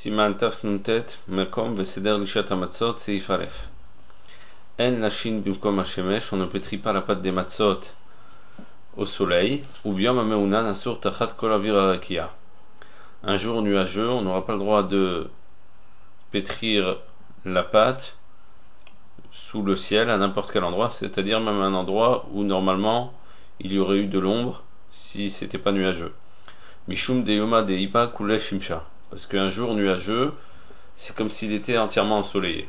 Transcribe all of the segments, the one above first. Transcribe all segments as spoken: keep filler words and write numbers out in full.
Siman Taf Nuntet Makom Veseder Lishat Hamatzot Seif Aleph. En Lachin Bimkom Hashemesh, on ne pétrit pas la pâte des matzot au soleil. Ou Vyom Ameunan Asur Tachat Kol Avir Arakia. Un jour nuageux, on n'aura pas le droit de pétrir la pâte sous le ciel à n'importe quel endroit, c'est-à-dire même un endroit où normalement il y aurait eu de l'ombre si c'était pas nuageux. Mishum de Yoma de Ipa Kule Shimsha. Parce qu'un jour nuageux, c'est comme s'il était entièrement ensoleillé.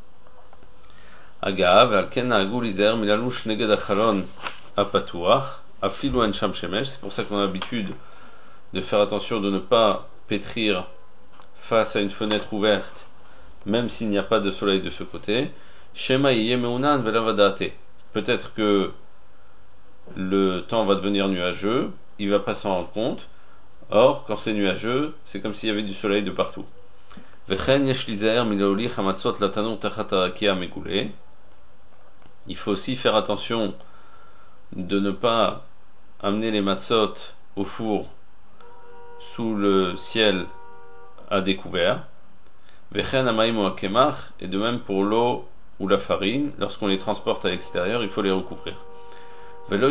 Agav, Alken Agul Izer, Milalush Neged Achalon Apatuach, Afilu En Sham Shemesh. C'est pour ça qu'on a l'habitude de faire attention de ne pas pétrir face à une fenêtre ouverte, même s'il n'y a pas de soleil de ce côté. Shema Yemeunan Velavadate. Peut-être que le temps va devenir nuageux, il va pas s'en rendre compte. Or, quand c'est nuageux, c'est comme s'il y avait du soleil de partout. Il faut aussi faire attention de ne pas amener les matzot au four sous le ciel à découvert. Et de même pour l'eau ou la farine, lorsqu'on les transporte à l'extérieur, il faut les recouvrir. Il ne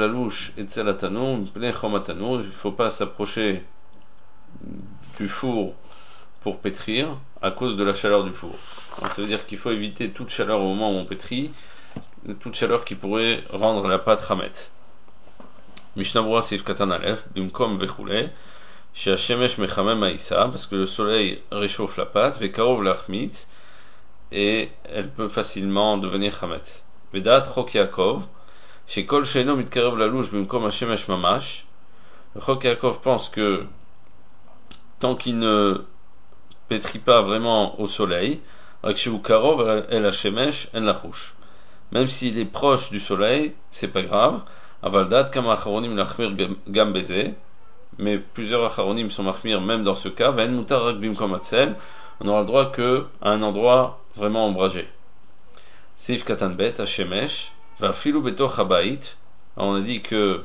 faut pas s'approcher du four pour pétrir à cause de la chaleur du four. Donc, ça veut dire qu'il faut éviter toute chaleur au moment où on pétrit, toute chaleur qui pourrait rendre la pâte chametz. Mishnah Berurah Seif Katan Aleph, Bimkom Vechule, She'Hashemesh Mechamem Haïssa, parce que le soleil réchauffe la pâte, Vekarov Lachmitz, et elle peut facilement devenir chametz. Vedat Chok Yaakov, chez Kol Sheino Mitkarev Lalouche Bimkom Hashemesh Mamash, le Chok Yaakov pense que tant qu'il ne pétrit pas vraiment au soleil, Rakshu Karov El Hashemesh En Lachouch. Même s'il est proche du soleil, c'est pas grave. Avaldat Kama Acharonim Lachmir Gam Beze, mais plusieurs Acharonim sont Machmir même dans ce cas. Ven Mutar Rak Bimkom Atzel, on aura le droit que à un endroit vraiment ombragé. Seif Katan Bet Hashemesh. On a dit que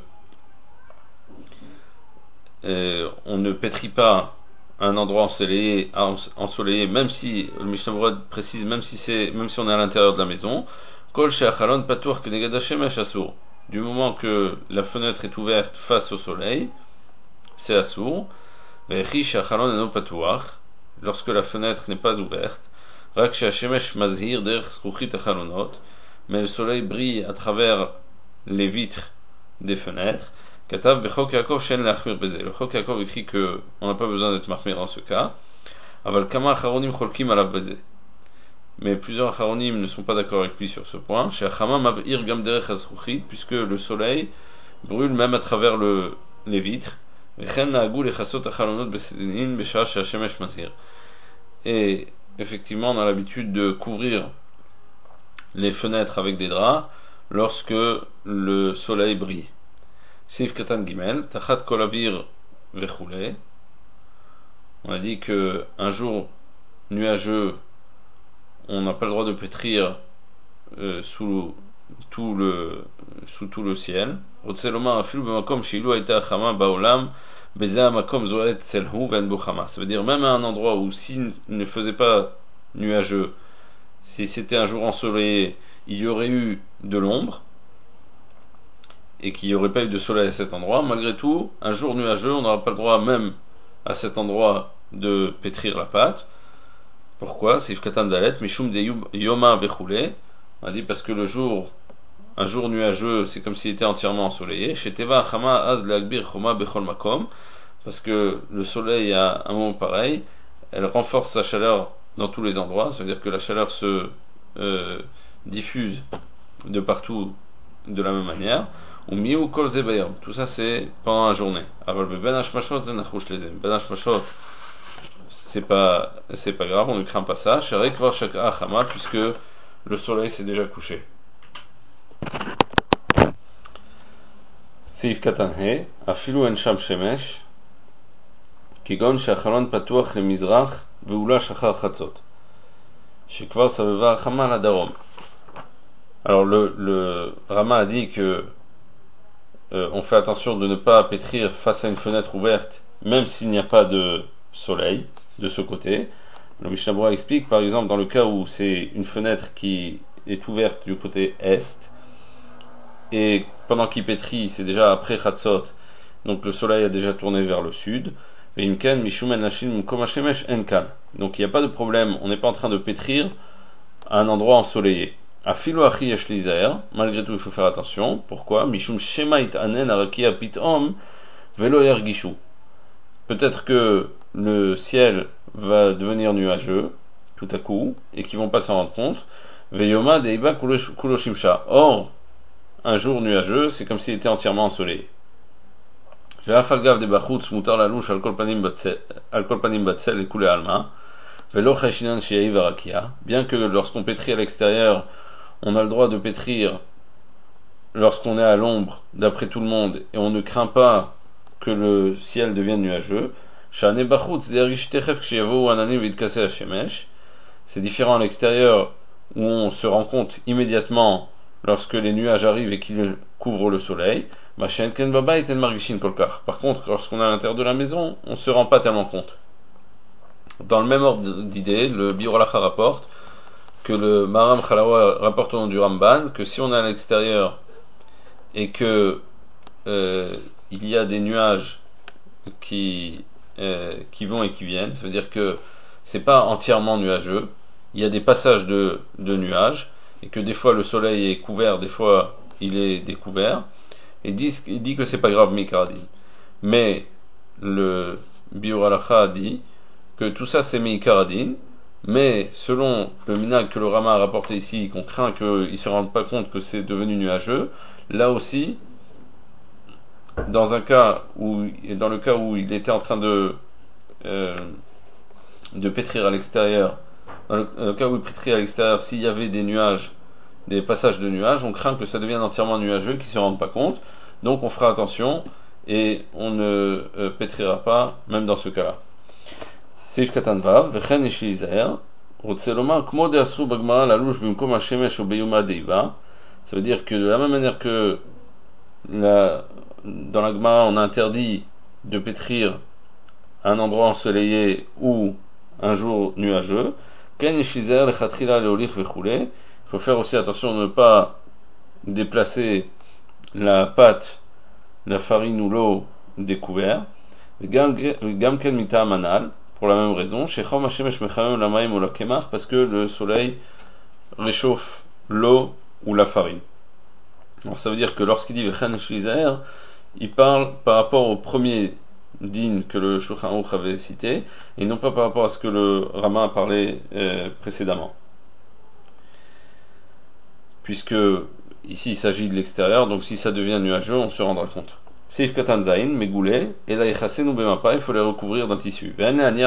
euh, on ne pétrit pas un endroit ensoleillé, ensoleillé même si le Mishnah Berurah précise, même si c'est, même si on est à l'intérieur de la maison. Du moment que la fenêtre est ouverte face au soleil, c'est assour. Lorsque la fenêtre n'est pas ouverte, mais le soleil brille à travers les vitres des fenêtres. Katav Bechok Yaakov Shen Lachmir Beze. Le Chok Yaakov écrit que on n'a pas besoin d'être marmir dans ce cas. Aval Kama Acharonim Cholkim Alav Beze. Mais plusieurs Acharonim ne sont pas d'accord avec lui sur ce point. Chez Achama Mavir Gam Derech Azruchit, puisque le soleil brûle même à travers le, les vitres. Vechen Naagul Echasot Achalonot Besedinin Besha She'Hashemesh Mazir. Et effectivement, on a l'habitude de couvrir les fenêtres avec des draps lorsque le soleil brille. Seif Katan Gimel, Tachat Kol Avir Vechule. On a dit que un jour nuageux, on n'a pas le droit de pétrir euh, sous tout le sous tout le ciel. Otseloma Afilu B'Makom Sheilu Aita Chama Ba'olam Beza Makom Zoet Selhu Ven Buchama. Ça veut dire même à un endroit où s'il ne faisait pas nuageux, si c'était un jour ensoleillé, il y aurait eu de l'ombre et qu'il n'y aurait pas eu de soleil à cet endroit. Malgré tout, un jour nuageux, on n'aura pas le droit même à cet endroit de pétrir la pâte. Pourquoi? C'est Ifkatan Dalet, Mishum de Yoma Vechule. On a dit parce que le jour, un jour nuageux, c'est comme s'il était entièrement ensoleillé. Chez Teva Chama Az Leagbir Choma Bechol Makom, parce que le soleil à un moment pareil, elle renforce sa chaleur dans tous les endroits, ça veut dire que la chaleur se euh, diffuse de partout de la même manière. Ou miou kol zebayom, tout ça c'est pendant la journée. Aval ben hashmashot nachouch lezem. Ben hashmashot, c'est pas c'est pas grave, on ne craint pas ça. Sherek var shaka achama, puisque le soleil s'est déjà couché. Seif katan he, afilu en sham shemesh, kigon she'achalon patuach lemizrach. Alors le, le Rama a dit que euh, on fait attention de ne pas pétrir face à une fenêtre ouverte même s'il n'y a pas de soleil. de ce côté. Le Mishnah Berurah explique, par exemple, dans le cas où c'est une fenêtre qui est ouverte du côté est, et pendant qu'il pétrit, c'est déjà après Chatzot, donc le soleil a déjà tourné vers le sud. Donc il n'y a pas de problème, on n'est pas en train de pétrir à un endroit ensoleillé. Malgré tout, il faut faire attention. Pourquoi? Peut-être que le ciel va devenir nuageux tout à coup et qu'ils vont pas s'en rendre compte. Or, un jour nuageux, c'est comme s'il était entièrement ensoleillé. Bien que lorsqu'on pétrit à l'extérieur, on a le droit de pétrir lorsqu'on est à l'ombre, d'après tout le monde, et on ne craint pas que le ciel devienne nuageux. C'est différent à l'extérieur où on se rend compte immédiatement lorsque les nuages arrivent et qu'ils couvrent le soleil. Par contre, lorsqu'on est à l'intérieur de la maison, on ne se rend pas tellement compte. Dans le même ordre d'idée, le Biur Halacha rapporte que le Maram Chalawa rapporte au nom du Ramban que si on est à l'extérieur et que euh, il y a des nuages qui, euh, qui vont et qui viennent, ça veut dire que c'est pas entièrement nuageux, il y a des passages de, de nuages, et que des fois le soleil est couvert, des fois il est découvert, et il dit, il dit que c'est pas grave, Mikaradin. Mais le Biur Halacha dit que tout ça c'est Mikaradin, mais selon le minag que le Rama a rapporté ici, qu'on craint qu'ils ne se rendent pas compte que c'est devenu nuageux, là aussi, dans un cas où, dans le cas où il était en train de euh, de pétrir à l'extérieur, dans le, dans le cas où il pétrit à l'extérieur, s'il y avait des nuages, des passages de nuages, on craint que ça devienne entièrement nuageux, qu'ils ne se rendent pas compte, donc on fera attention et on ne euh, pétrira pas, même dans ce cas-là. Seif Katan Vav, Vechen Ishilizaer, Rotseloma, Kmode Asru Bagmara, la louche Bimkom Hashemesh Obeyuma Deiva. Ça veut dire que de la même manière que la, dans la Gemara on a interdit de pétrir à un endroit ensoleillé ou un jour nuageux, Ken Ishilizaer, Lechatrila, Leolich Vechule. Il faut faire aussi attention de ne pas déplacer la pâte, la farine ou l'eau découvert. Gamken Mita Manal. Pour la même raison, parce que le soleil réchauffe l'eau ou la farine. Alors ça veut dire que lorsqu'il dit Vechen Shlizaer, il parle par rapport au premier din que le Shulchan Aruch avait cité, et non pas par rapport à ce que le Rama a parlé euh, précédemment. Puisque ici il s'agit de l'extérieur, donc si ça devient nuageux, on se rendra compte. Seif Katan Zain, Megoulé, et là il faut les recouvrir d'un tissu. Il ne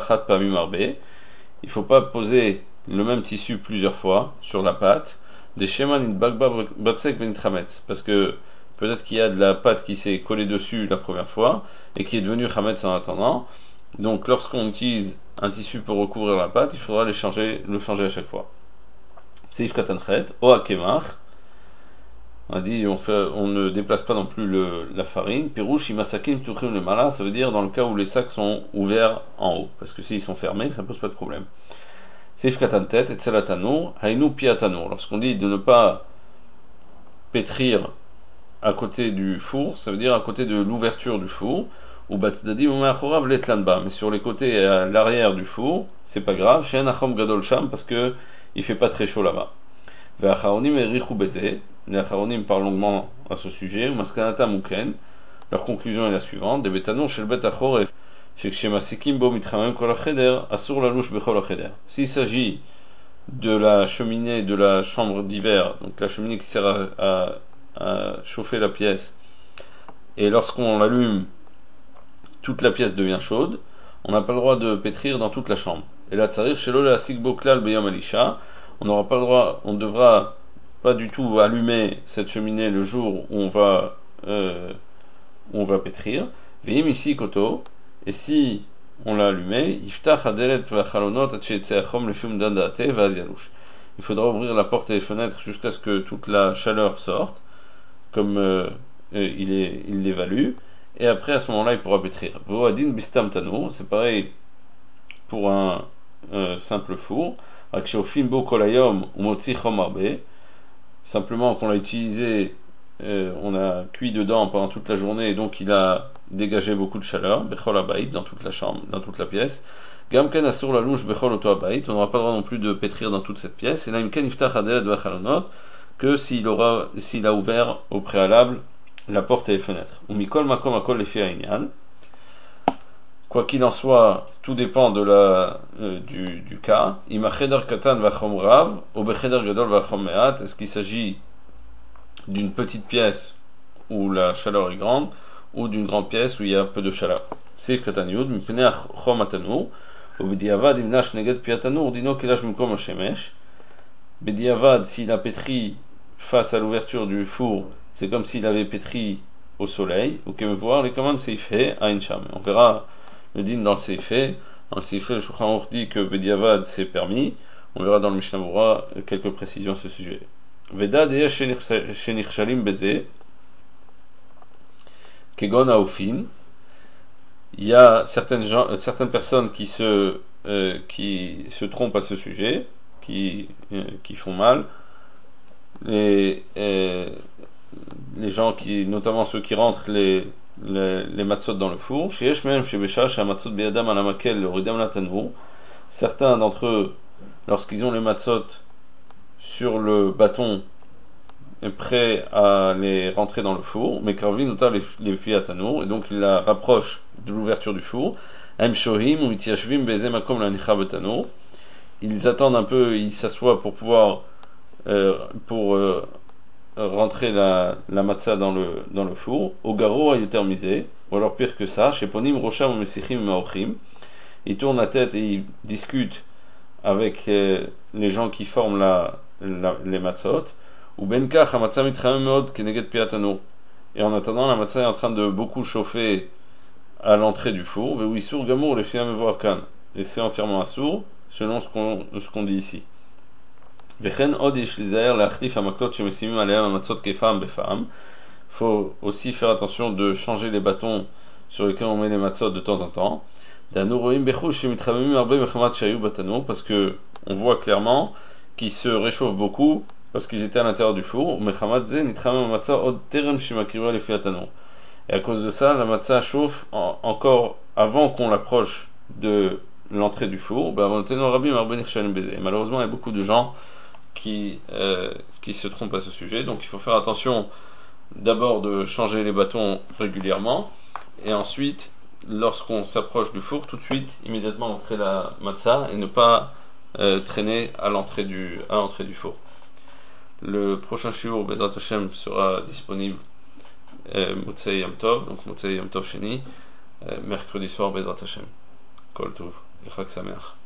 faut pas poser le même tissu plusieurs fois sur la pâte. Des schémas parce que peut-être qu'il y a de la pâte qui s'est collée dessus la première fois et qui est devenue chametz en attendant. Donc lorsqu'on utilise un tissu pour recouvrir la pâte, il faudra les changer, le changer à chaque fois. Seif Katan Chet, Oakemach. On a dit on, fait, on ne déplace pas non plus le, la farine. Pirouche, imasakim, tuchim le mala, ça veut dire dans le cas où les sacs sont ouverts en haut. Parce que s'ils sont fermés, ça ne pose pas de problème. Seif katantet, et tselatano, hainu piatano. Lorsqu'on dit de ne pas pétrir à côté du four, ça veut dire à côté de l'ouverture du four. Ou batzdadi, umeachorav letlanba. Mais sur les côtés et à l'arrière du four, c'est pas grave. Shen achom gadol sham, parce que il fait pas très chaud là-bas. Ve'acharonim erichu beze. Les Acharonim parlent longuement à ce sujet. Maskanata Muken. Leur conclusion est la suivante. Des bétanon chez le bet achoref. Chez Kshemasekim bo mitramem kol acheder. Asur la louche bechol acheder. S'il s'agit de la cheminée de la chambre d'hiver, donc la cheminée qui sert à, à, à chauffer la pièce, et lorsqu'on l'allume, toute la pièce devient chaude, on n'a pas le droit de pétrir dans toute la chambre. Et là, tsarir shelo le asik bo klal beyom alisha. On n'aura pas le droit, on devra pas du tout allumer cette cheminée le jour où on va euh, où on va pétrir. Veim ici koto, et si on l'a allumé, iftach hadelet vachalonot atcheetzeachom lefum dandate vazialouche. Il faudra ouvrir la porte et les fenêtres jusqu'à ce que toute la chaleur sorte, comme euh, il est il l'évalue, et après à ce moment-là il pourra pétrir. Voadin bistam tano, c'est pareil pour un euh, simple four. Akshofimbo kolayom umotzi chomarbe. Simplement qu'on l'a utilisé, euh, on a cuit dedans pendant toute la journée et donc il a dégagé beaucoup de chaleur. Bechol habayit, dans toute la chambre, dans toute la pièce. Gamken asur la louche bechol oto habayit. On n'aura pas le droit non plus de pétrir dans toute cette pièce. Et là, imken iftach hadelet vachalonot, que s'il aura, s'il a ouvert au préalable la porte et les fenêtres. Ou mikol makom akol lefi ha'inyan. Quoi qu'il en soit, tout dépend de la, euh, du, du cas. Ima cheder katan vachom rav, ou becheder gadol vachom meat. Est-ce qu'il s'agit d'une petite pièce où la chaleur est grande, ou d'une grande pièce où il y a peu de chaleur? Sif katan yud, mipnei chom atanur, ou bediavad imnash neged piatanur, dino kilash mimkom hashemesh. Bediavad, s'il a pétri face à l'ouverture du four, c'est comme s'il avait pétri au soleil, ou que me voir les commandes seifhe ain sham. On verra le din dans le seifhe. Dans le seifhe, le Shulchan Aruch dit que bediavad c'est permis. On verra dans le Mishnah Berurah quelques précisions à ce sujet. Veda deya shenichshalim beze kegon haofin. Il y a certaines gens, certaines personnes qui se euh, qui se trompent à ce sujet, qui euh, qui font mal. Les euh, les gens qui, notamment ceux qui rentrent les les, les matzot dans le four. Certains d'entre eux, lorsqu'ils ont les matzot sur le bâton, prêts à les rentrer dans le four, mais Karvin nota les, les pieds à tanour, et donc il la rapproche de l'ouverture du four. Ils attendent un peu, ils s'assoient pour pouvoir euh, pour euh, rentrer la, la matzah dans le, dans le four. Au garo a termisé, ou alors pire que ça, chez Ponim, Rosham, Mesichim, Maochim. Ils tournent la tête et ils discutent avec euh, les gens qui forment la, la, les matzot. Ou Benkach, Hamatzah mitramem meod keneged piatano. Et en attendant, la matzah est en train de beaucoup chauffer à l'entrée du four. Ve'uisur gamour, les fiam evoakan. Et c'est entièrement assourd, selon ce qu'on, ce qu'on dit ici. Il faut aussi faire attention de changer les bâtons sur lesquels on met les matzot de temps en temps. Parce que on voit clairement qu'ils se réchauffent beaucoup parce qu'ils étaient à l'intérieur du four. Et à cause de ça, la matzah chauffe en, encore avant qu'on l'approche de l'entrée du four. Malheureusement, il y a beaucoup de gens qui, euh, qui se trompent à ce sujet. Donc il faut faire attention d'abord de changer les bâtons régulièrement, et ensuite, lorsqu'on s'approche du four, tout de suite, immédiatement entrer la matzah et ne pas euh, traîner à l'entrée du, à l'entrée du four. Le prochain shiur Bezrat Hashem sera disponible euh, Motzei Yom Tov, donc Motzei Yom Tov Sheni, euh, mercredi soir Bezrat Hashem. Kol Tov, Chag Sameach.